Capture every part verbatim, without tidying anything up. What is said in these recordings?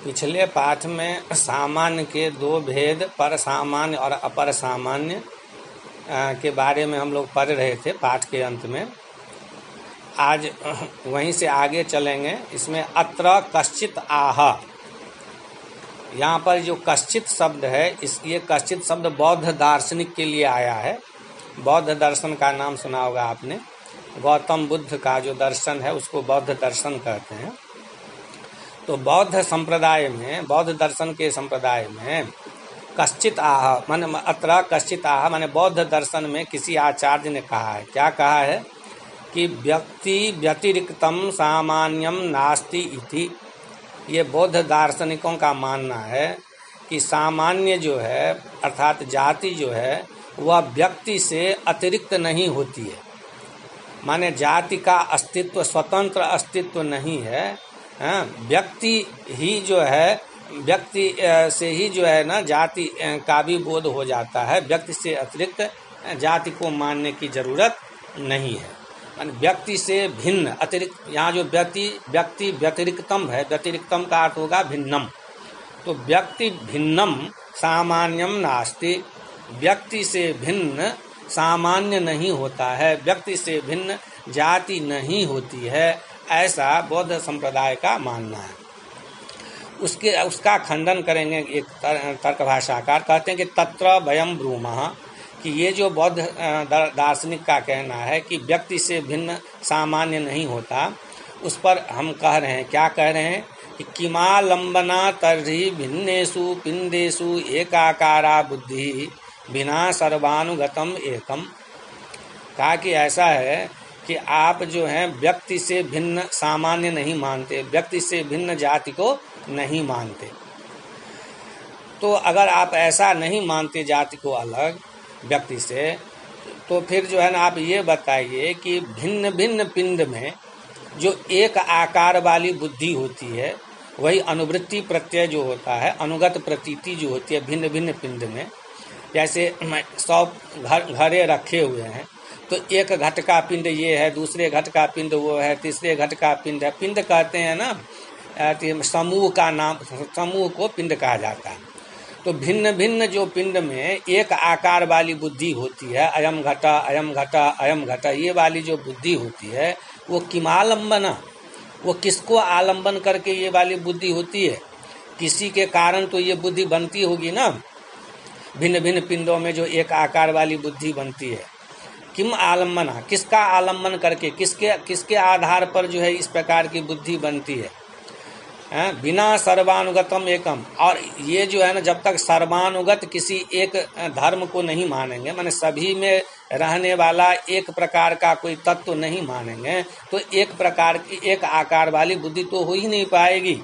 पिछले पाठ में सामान्य के दो भेद, पर सामान्य और अपर सामान्य के बारे में हम लोग पढ़ रहे थे पाठ के अंत में। आज वहीं से आगे चलेंगे। इसमें अत्र कश्चित आह, यहाँ पर जो कश्चित शब्द है, इस ये कश्चित शब्द बौद्ध दार्शनिक के लिए आया है। बौद्ध दर्शन का नाम सुना होगा आपने। गौतम बुद्ध का जो दर्शन है उसको बौद्ध दर्शन कहते हैं। तो बौद्ध संप्रदाय में, बौद्ध दर्शन के संप्रदाय में कश्चित आह माने अत्र कश्चित आह माने बौद्ध दर्शन में किसी आचार्य ने कहा है, क्या कहा है कि व्यक्ति व्यतिरिक्तम सामान्यम नास्ति इति। ये बौद्ध दार्शनिकों का मानना है कि सामान्य जो है अर्थात जाति जो है वह व्यक्ति से अतिरिक्त नहीं होती है। माने जाति का अस्तित्व, स्वतंत्र अस्तित्व नहीं है। व्यक्ति ही जो है, व्यक्ति से ही जो है ना जाति का भी बोध हो जाता है। व्यक्ति से अतिरिक्त जाति को मानने की जरूरत नहीं है। व्यक्ति से भिन्न, अतिरिक्त, यहाँ जो व्यक्ति व्यक्ति व्यतिरिक्तम है, व्यतिरिक्तम का अर्थ होगा भिन्नम। तो व्यक्ति भिन्नम सामान्यम नास्ति, व्यक्ति से भिन्न सामान्य नहीं होता है, व्यक्ति से भिन्न जाति नहीं होती है, ऐसा बौद्ध संप्रदाय का मानना है। उसके उसका खंडन करेंगे एक तर्क भाषाकार, कहते हैं कि तत्र वयम ब्रूमः, कि ये जो बौद्ध दार्शनिक का कहना है कि व्यक्ति से भिन्न सामान्य नहीं होता, उस पर हम कह रहे हैं, क्या कह रहे हैं कि किमालंबना तर्हि भिन्नेषु पिंडेषु एकाकारा बुद्धि बिना सर्वानुगतम एकम। कहा कि ऐसा है कि आप जो हैं व्यक्ति से भिन्न सामान्य नहीं मानते, व्यक्ति से भिन्न जाति को नहीं मानते। तो अगर आप ऐसा नहीं मानते जाति को अलग व्यक्ति से, तो फिर जो है ना आप ये बताइए कि भिन्न भिन्न पिंड में जो एक आकार वाली बुद्धि होती है, वही अनुवृत्ति प्रत्यय जो होता है, अनुगत प्रतीति जो होती है भिन्न भिन्न पिंड में, जैसे सौ घर घरे रखे हुए हैं, तो एक घट का पिंड ये है, दूसरे घट का पिंड वो है, तीसरे घट का पिंड है। पिंड कहते हैं ना, समूह का नाम, समूह को पिंड कहा जाता है। तो भिन्न भिन्न जो पिंड में एक आकार वाली बुद्धि होती है, अयम घटा अयम घटा अयम घटा, ये वाली जो बुद्धि होती है वो किमालंबना, वो किसको आलंबन करके ये वाली बुद्धि होती है? किसी के कारण तो ये बुद्धि बनती होगी ना। भिन्न भिन्न पिंडों में जो एक आकार वाली बुद्धि बनती है, किम आलम्बना, किसका आलम्बन करके, किसके किसके आधार पर जो है इस प्रकार की बुद्धि बनती है? हैं? बिना सर्वानुगतम एकम। और ये जो है ना, जब तक सर्वानुगत किसी एक धर्म को नहीं मानेंगे, माने सभी में रहने वाला एक प्रकार का कोई तत्व नहीं मानेंगे, तो एक प्रकार की एक आकार वाली बुद्धि तो हो ही नहीं पाएगी।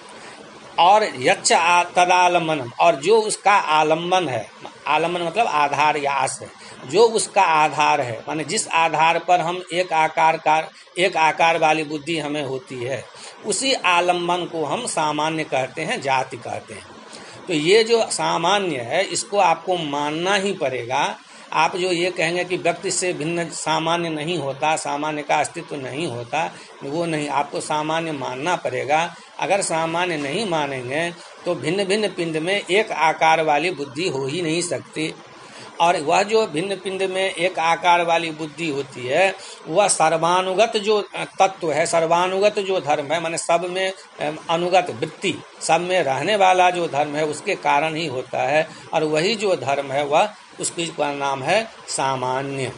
और यच्च तदालंबनम, और जो उसका आलंबन है, आलंबन मतलब आधार या आश्रय, जो उसका आधार है, माने जिस आधार पर हम एक आकार का एक आकार वाली बुद्धि हमें होती है, उसी आलंबन को हम सामान्य कहते हैं, जाति कहते हैं। तो ये जो सामान्य है इसको आपको मानना ही पड़ेगा। आप जो ये कहेंगे कि व्यक्ति से भिन्न सामान्य नहीं होता, सामान्य का अस्तित्व नहीं होता, वो नहीं, आपको सामान्य मानना पड़ेगा। अगर सामान्य नहीं मानेंगे तो भिन्न भिन्न पिंड में एक आकार वाली बुद्धि हो ही नहीं सकती। और वह जो भिन्न पिंड में एक आकार वाली बुद्धि होती है, वह सर्वानुगत जो तत्व है, सर्वानुगत जो धर्म है, माने सब में अनुगत वृत्ति, सब में रहने वाला जो धर्म है उसके कारण ही होता है। और वही जो धर्म है वह, उसकी का नाम है सामान्य।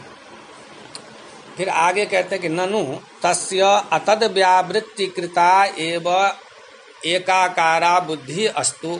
फिर आगे कहते हैं कि ननु तस्य अतद व्यावृत्ति कृता एव एकाकारा बुद्धि अस्तु।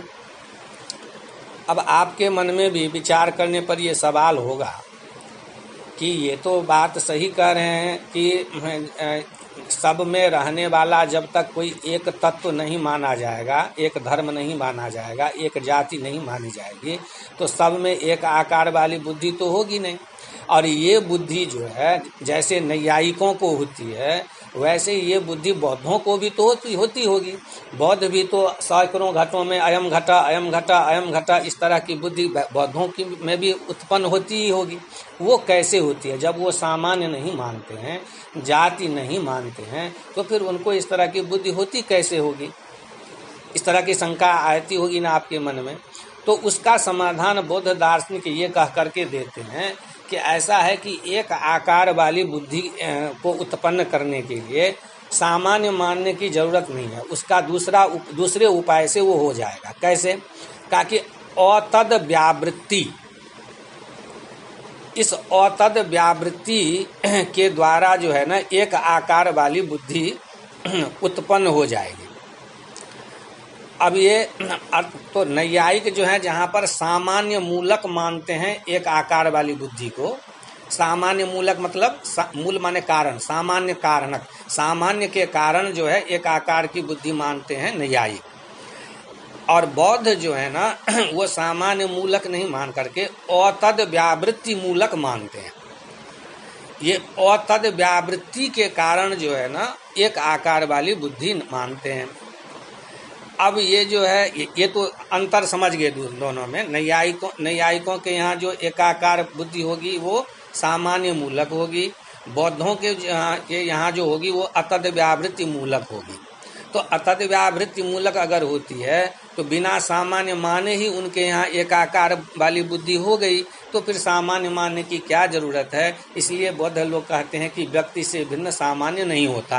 अब आपके मन में भी विचार करने पर यह सवाल होगा कि ये तो बात सही कह रहे हैं कि सब में रहने वाला जब तक कोई एक तत्व नहीं माना जाएगा, एक धर्म नहीं माना जाएगा, एक जाति नहीं मानी जाएगी, तो सब में एक आकार वाली बुद्धि तो होगी नहीं। और ये बुद्धि जो है जैसे नैयायिकों को होती है, वैसे ये बुद्धि बौद्धों को भी तो होती होती होगी। बौद्ध भी तो सैकड़ों घटों में अयम घटा अयम घटा अयम घटा इस तरह की बुद्धि बौद्धों की में भी उत्पन्न होती ही होगी। वो कैसे होती है? जब वो सामान्य नहीं मानते हैं, जाति नहीं मानते हैं, तो फिर उनको इस तरह की बुद्धि होती कैसे होगी? इस तरह की शंका आती होगी ना आपके मन में, तो उसका समाधान बौद्ध दार्शनिक ये कह करके देते हैं कि ऐसा है कि एक आकार वाली बुद्धि को उत्पन्न करने के लिए सामान्य मानने की जरूरत नहीं है, उसका दूसरा उप, दूसरे उपाय से वो हो जाएगा। कैसे? कहा कि अतद व्यावृत्ति, इस अतद व्यावृत्ति के द्वारा जो है ना एक आकार वाली बुद्धि उत्पन्न हो जाएगी। अब ये तो नैयायिक जो है जहाँ पर सामान्य मूलक मानते हैं एक आकार वाली बुद्धि को, सामान्य मूलक मतलब सा, मूल माने कारण, सामान्य कारणक, सामान्य के कारण जो है एक आकार की बुद्धि मानते हैं नैयायिक। और बौद्ध जो है ना वो सामान्य मूलक नहीं मान करके अतद व्यावृत्ति मूलक मानते हैं। ये अतद व्यावृत्ति के कारण जो है ना एक आकार वाली बुद्धि मानते हैं। अब ये जो है ये, ये तो अंतर समझ गए दोनों में। नैयायिकों नैयायिकों के यहाँ जो एकाकार बुद्धि होगी वो सामान्य मूलक होगी, बौद्धों के के यहाँ जो होगी वो अतद व्यावृत्ति मूलक होगी। तो अतद व्यावृत्ति मूलक अगर होती है तो बिना सामान्य माने ही उनके यहाँ एकाकार वाली बुद्धि हो गई, तो फिर सामान्य मानने की क्या जरूरत है। इसलिए बौद्ध लोग कहते हैं कि व्यक्ति से भिन्न सामान्य नहीं होता।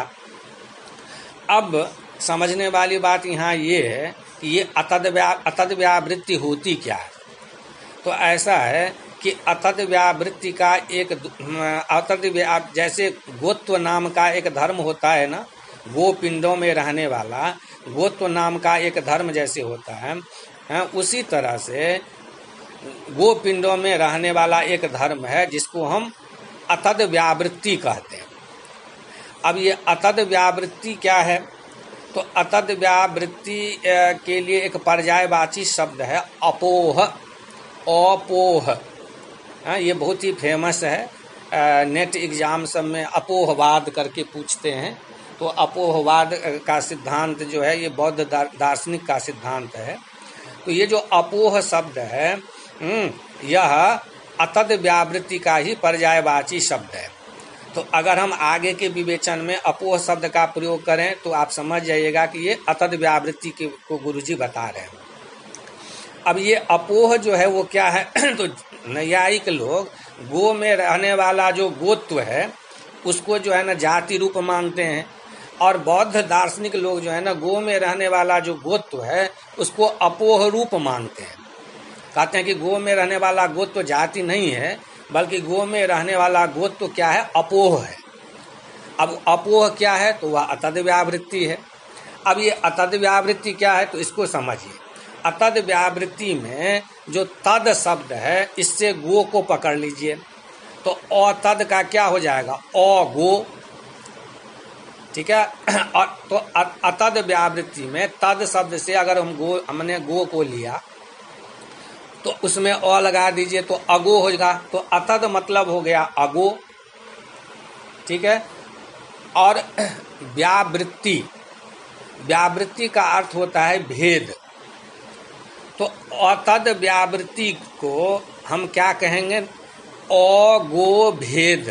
अब समझने वाली बात यहाँ ये है कि ये अतद व्या अतद व्यावृत्ति होती क्या है। तो ऐसा है कि अतद व्यावृत्ति का एक अतद व्या जैसे गोत्व नाम का एक धर्म होता है ना, गो पिंडों में रहने वाला गोत्व नाम का एक धर्म जैसे होता है, है उसी तरह से गो पिंडों में रहने वाला एक धर्म है जिसको हम अतद व्यावृत्ति कहते हैं। अब ये अतद व्यावृत्ति क्या है? तो अतद व्यावृत्ति के लिए एक पर्यायवाची शब्द है अपोह, अपोह। ये बहुत ही फेमस है, नेट एग्जाम सब में अपोहवाद करके पूछते हैं। तो अपोहवाद का सिद्धांत जो है ये बौद्ध दार्शनिक का सिद्धांत है। तो ये जो अपोह शब्द है यह अतद व्यावृत्ति का ही पर्यायवाची शब्द है। तो अगर हम आगे के विवेचन में अपोह शब्द का प्रयोग करें तो आप समझ जाइएगा कि ये अतद व्यावृत्ति के को गुरुजी बता रहे हैं। अब ये अपोह जो है वो क्या है? तो नैयायिक लोग गो में रहने वाला जो गोत्व है उसको जो है ना जाति रूप मानते हैं, और बौद्ध दार्शनिक लोग जो है ना गो में रहने वाला जो गोत्व है उसको अपोह रूप मानते हैं। कहते हैं कि गो में रहने वाला गोत्व जाति नहीं है, बल्कि गो में रहने वाला गोत्व क्या है? अपोह है। अब अपोह क्या है? तो वह अतद व्यावृत्ति है। अब ये अतद व्यावृत्ति क्या है? तो इसको समझिए। अतद व्यावृत्ति में जो तद शब्द है इससे गो को पकड़ लीजिए, तो अतद का क्या हो जाएगा? अ गो, ठीक है। और तो अतद व्यावृत्ति में तद शब्द से अगर हम गो हमने गो को लिया तो उसमें अ लगा दीजिए तो अगो होगा। तो अतद मतलब हो गया अगो, ठीक है। और व्यावृत्ति, व्यावृत्ति का अर्थ होता है भेद। तो अतद व्यावृत्ति को हम क्या कहेंगे? अगो भेद।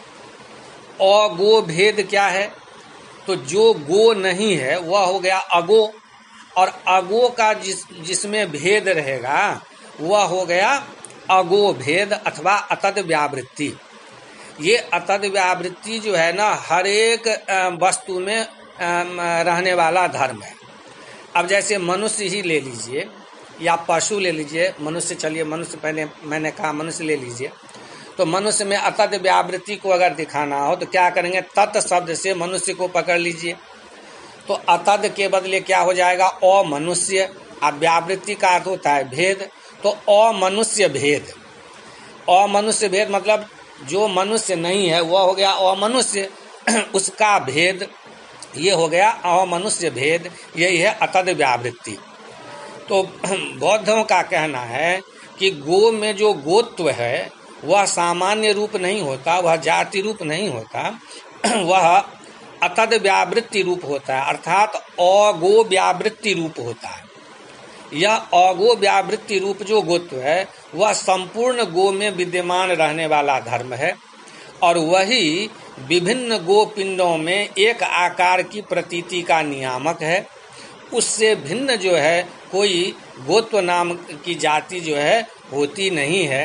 अगो भेद क्या है? तो जो गो नहीं है वह हो गया अगो, और अगो का जिस जिसमें भेद रहेगा वह हो गया अगो भेद अथवा अतद व्यावृत्ति। ये अतद व्यावृत्ति जो है ना हर एक वस्तु में रहने वाला धर्म है। अब जैसे मनुष्य ही ले लीजिए या पशु ले लीजिए, मनुष्य चलिए मनुष्य पहले मैंने कहा मनुष्य ले लीजिए, तो मनुष्य में अतद व्यावृत्ति को अगर दिखाना हो तो क्या करेंगे? तत् शब्द से मनुष्य को पकड़ लीजिए, तो अतद के बदले क्या हो जाएगा? अमनुष्य। अब व्यावृत्ति का अर्थ होता है भेद, तो अमनुष्य भेद। अमनुष्य भेद मतलब जो मनुष्य नहीं है वह हो गया अमनुष्य, उसका भेद ये हो गया अमनुष्य भेद। यही है अतद व्यावृत्ति। तो बौद्धों का कहना है कि गो में जो गोत्व है वह सामान्य रूप नहीं होता, वह जाति रूप नहीं होता, वह अतद व्यावृत्ति रूप होता है, अर्थात अगो व्यावृत्ति रूप होता है। यह अगो व्यावृत्ति रूप जो गोत्व है वह संपूर्ण गो में विद्यमान रहने वाला धर्म है, और वही विभिन्न गो पिंडों में एक आकार की प्रतीति का नियामक है, उससे भिन्न जो है कोई गोत्व नाम की जाति जो है होती नहीं है।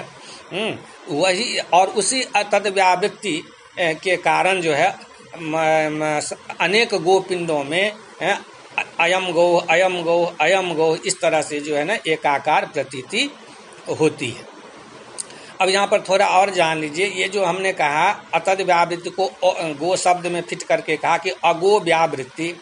वही और उसी तद व्यावृत्ति के कारण जो है अनेक गोपिंडों में अयम गौ अयम गौ अयम गौ इस तरह से जो है ना एकाकार प्रतीति होती है। अब यहाँ पर थोड़ा और जान लीजिए, ये जो हमने कहा अतद व्यावृत्ति को गो शब्द में फिट करके कहा कि अगो व्यावृत्ति,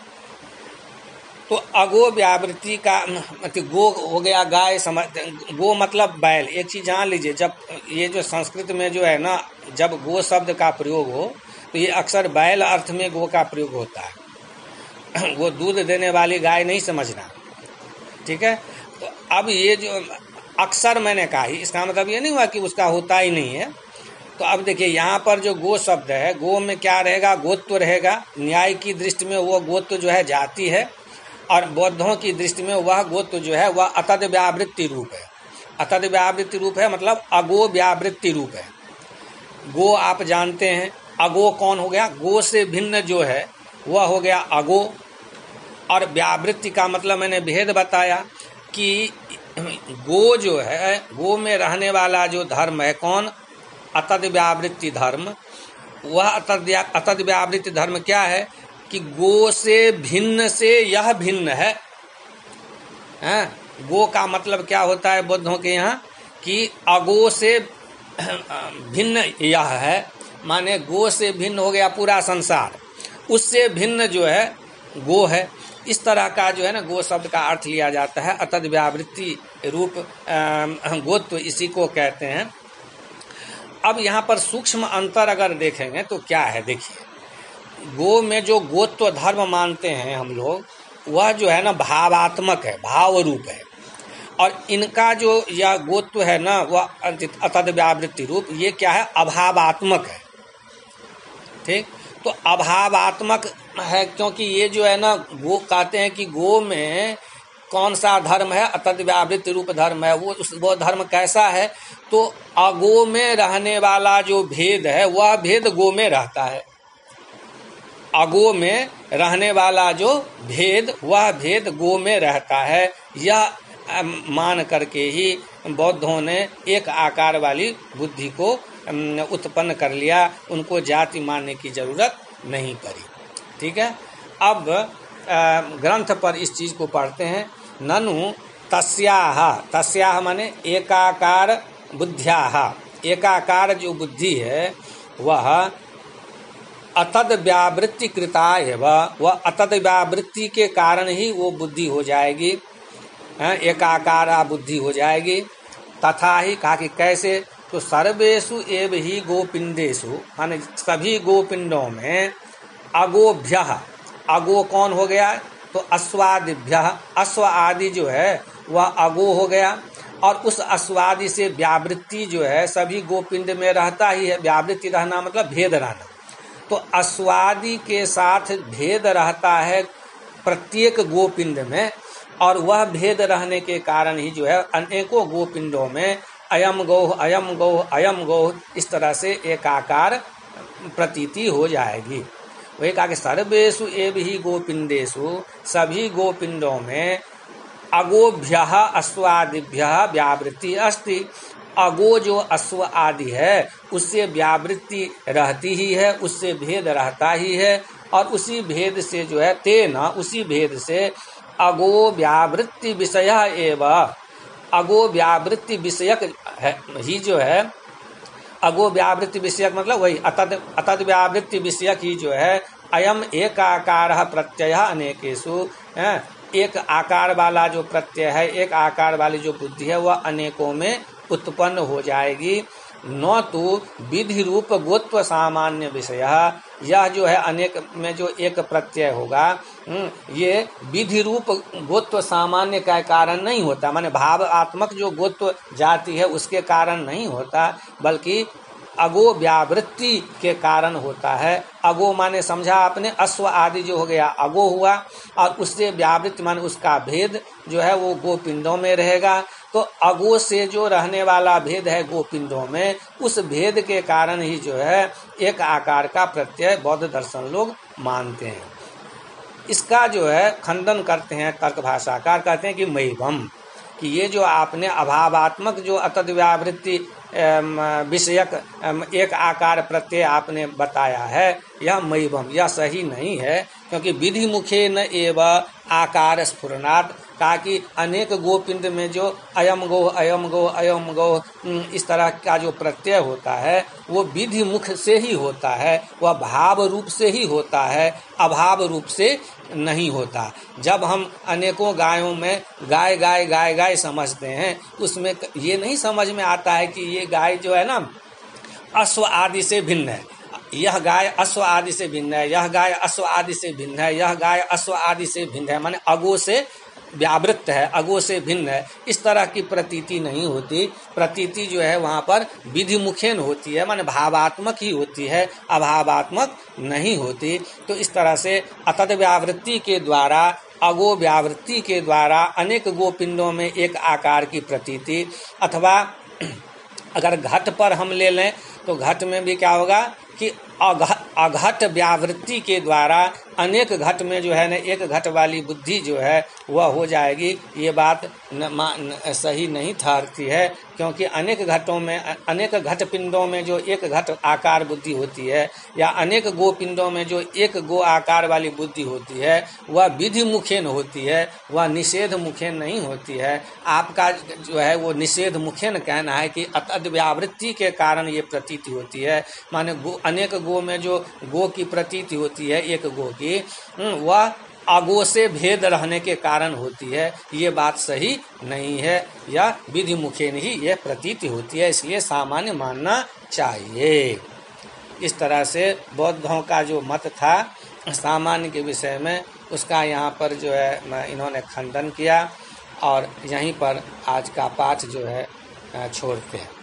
तो अगो व्यावृत्ति का मतलब गो हो गया गाय, समझ गो मतलब बैल। एक चीज जान लीजिए, जब ये जो संस्कृत में जो है ना जब गो शब्द का प्रयोग हो तो ये अक्सर बैल अर्थ में गो का प्रयोग होता है। वो दूध देने वाली गाय नहीं समझना, ठीक है। तो अब ये जो अक्सर मैंने कहा ही, इसका मतलब ये नहीं हुआ कि उसका होता ही नहीं है। तो अब देखिए यहाँ पर जो गो शब्द है, गो में क्या रहेगा, गोत्व रहेगा। न्याय की दृष्टि में वो गोत्व जो है जाति है, और बौद्धों की दृष्टि में वह गोत्व जो है वह अतद व्यावृत्ति रूप है। अतद व्यावृत्ति रूप है मतलब अगो व्यावृत्ति रूप है। गो आप जानते हैं, अगो कौन हो गया, गो से भिन्न जो है वह हो गया अगो। और व्यावृत्ति का मतलब मैंने भेद बताया कि गो जो है, गो में रहने वाला जो धर्म है कौन, अतद व्यावृत्ति धर्म। वह अतद अतद व्यावृत्ति धर्म क्या है कि गो से भिन्न से यह भिन्न है। हैं? गो का मतलब क्या होता है बौद्धों के यहाँ कि अगो से भिन्न यह है, माने गो से भिन्न हो गया पूरा संसार, उससे भिन्न जो है गो है। इस तरह का जो है ना गो शब्द का अर्थ लिया जाता है। अतद व्यावृत्ति रूप गोत्व इसी को कहते हैं। अब यहाँ पर सूक्ष्म अंतर अगर देखेंगे तो क्या है, देखिए गो में जो गोत्व धर्म मानते हैं हम लोग, वह जो है ना भावात्मक है, भाव रूप है। और इनका जो यह गोत्व है ना वह अतद व्यावृत्ति रूप, ये क्या है, अभावात्मक है। ठीक, तो अभावात्मक है क्योंकि ये जो है ना गो कहते हैं कि गो में कौन सा धर्म है, अतद व्यावृत्ति रूप धर्म है। वो उस वो धर्म कैसा है, तो अगो में रहने वाला जो भेद है वह भेद गो में रहता है। अगो में रहने वाला जो भेद वह भेद गो में रहता है। यह मान करके ही बौद्धों ने एक आकार वाली बुद्धि को उत्पन्न कर लिया, उनको जाति मानने की जरूरत नहीं पड़ी। ठीक है, अब ग्रंथ पर इस चीज को पढ़ते हैं। ननु तस्याह, तस्याह माने एकाकार बुद्ध्याह, एकाकार जो बुद्धि है वह अतद व्यावृत्ति कृता है, वह अतद व्यावृत्ति के कारण ही वो बुद्धि हो जाएगी, एकाकारा बुद्धि हो जाएगी। तथा ही कहा कि कैसे, तो सर्वेषु एव ही गोपिंडेषु, माने सभी गोपिंडों में अगोभ्यः, अगो कौन हो गया, तो अश्वादिभ्यः, अश्व आदि जो है वह अगो हो गया। और उस अश्वादि से व्यावृत्ति जो है सभी गोपिंड में रहता ही है। व्यावृत्ति रहना मतलब भेद रहना, तो अश्वादि के साथ भेद रहता है प्रत्येक गोपिंड में, और वह भेद रहने के कारण ही जो है अनेकों गोपिंडों में अयम गौ अयम गौ अयम गौ इस तरह से एकाकार प्रतीति हो जाएगी। वही कहा कि सर्वेषु एव ही गोपिंडेषु, सभी गोपिंडों में अगोभ्यः अश्वादिभ्यः व्यावृत्ति अस्ति। अगो जो अश्व आदि है उससे व्यावृत्ति रहती ही है, उससे भेद रहता ही है। और उसी भेद से जो है तेना, उसी भेद से अगो व्यावृत्ति विषय एवं, अगो व्यावृत्ति विषयक है ही जो है, अगो व्यावृत्ति विषयक मतलब वही अतद अतद व्यावृत्ति विषयक ही जो है अयम एक आकार प्रत्यय अनेकेषु, एक आकार वाला जो प्रत्यय है, एक आकार वाली जो बुद्धि है वह अनेकों में उत्पन्न हो जाएगी। न तो विधि रूप गोत्व सामान्य विषय, यह जो है अनेक में जो एक प्रत्यय होगा ये विधि रूप गोत्व सामान्य का कारण नहीं होता, माने भावात्मक जो गोत्व जाति है उसके कारण नहीं होता, बल्कि अगो व्यावृत्ति के कारण होता है। अगो माने समझा आपने, अश्व आदि जो हो गया अगो हुआ, और उससे व्यावृत्ति माने उसका भेद जो है वो गोपिंडों में रहेगा। तो अगो से जो रहने वाला भेद है गोपिंडों में, उस भेद के कारण ही जो है एक आकार का प्रत्यय बौद्ध दर्शन लोग मानते हैं। इसका जो है खंडन करते हैं तर्क भाषाकार, कहते हैं कि मयिवम, कि ये जो आपने अभावात्मक जो अतद व्यावृत्ति विषयक एक आकार प्रत्यय आपने बताया है, यह मयिवम, यह सही नहीं है, क्योंकि विधि मुखे न एवं आकार स्फुरनात्, कहा कि अनेक गोपिंड में जो अयम गो अयम गो अयम गो इस तरह का जो प्रत्यय होता है वो विधि मुख से ही होता है, वह भाव रूप से ही होता है, अभाव रूप से नहीं होता। जब हम अनेकों गायों में गाय गाय गाय गाय समझते हैं, उसमें ये नहीं समझ में आता है कि ये गाय जो है ना अश्व आदि से भिन्न है, यह गाय अश्व आदि से भिन्न है, यह गाय अश्व आदि से भिन्न है, यह गाय अश्व आदि से भिन्न है, माने अगो से व्यावृत्त है, अगो से भिन्न है, इस तरह की प्रतीति नहीं होती। प्रतीति जो है वहाँ पर विधि मुखेन होती है, माने भावात्मक ही होती है, अभावात्मक नहीं होती। तो इस तरह से अतद व्यावृत्ति के द्वारा, अगो व्यावृत्ति के द्वारा अनेक गोपिंडों में एक आकार की प्रतीति, अथवा अगर घट पर हम ले लें तो घट में भी क्या होगा कि अघट व्यावृत्ति के द्वारा अनेक घट में जो है ना एक घट वाली बुद्धि जो है वह हो जाएगी। ये बात न, न, सही नहीं ठहरती है, क्योंकि अनेक घटों में, अनेक घट पिंडों में जो एक घट आकार बुद्धि होती है, या अनेक गो पिंडों में जो एक गो आकार वाली बुद्धि होती है, वह विधि मुखेन होती है, वह निषेध मुखेन नहीं होती है। आपका जो है वो निषेध मुखेन कहना है कि अतद व्यावृत्ति के कारण ये प्रतीति होती है, माने गो, अनेक गो में जो गो की प्रतीति होती है, एक गो की, वह अगो से भेद रहने के कारण होती है। ये बात सही नहीं है, या विधि मुखेन ही यह प्रतीति होती है, इसलिए सामान्य मानना चाहिए। इस तरह से बौद्धों का जो मत था सामान्य के विषय में, उसका यहाँ पर जो है इन्होंने खंडन किया, और यहीं पर आज का पाठ जो है छोड़ते हैं।